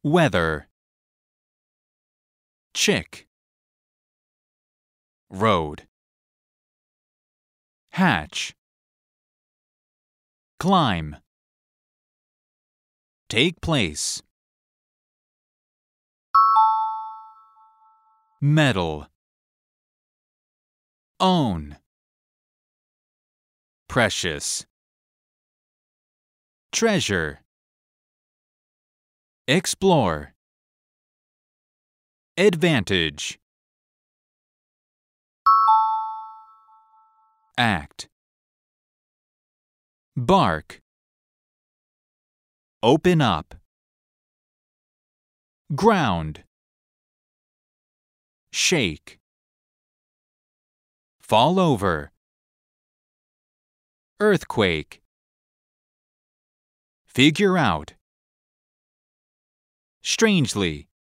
Weather. Chick. Road. Hatch. Climb. Take place. Medal. Own. Precious. Treasure. Explore. Advantage. Act. Bark. Open up. Ground. Shake. Fall over. Earthquake. Figure out. Strangely.